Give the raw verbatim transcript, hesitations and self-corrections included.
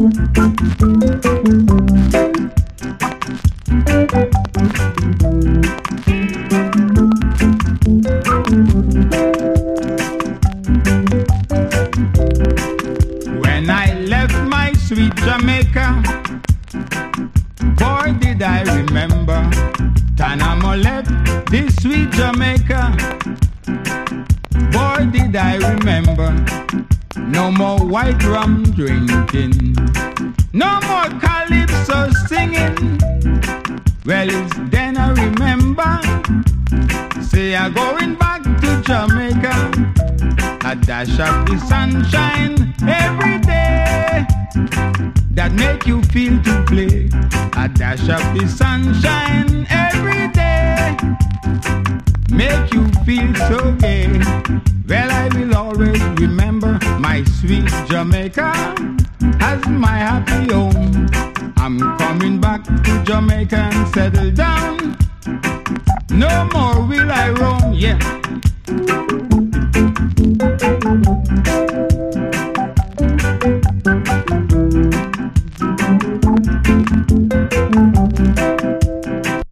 When I left my sweet Jamaica, boy did I remember Tanamolet, this sweet Jamaica. Boy did I remember no more white rum drinking, no more calypso singing. Well, it's then I remember, say I'm going back to Jamaica. A dash of the sunshine every day that make you feel to play. A dash of the sunshine every day make you feel so gay. Well, I will always remember my sweet Jamaica as my happy home. I'm coming back to Jamaica and settle down. No more will I roam, yeah.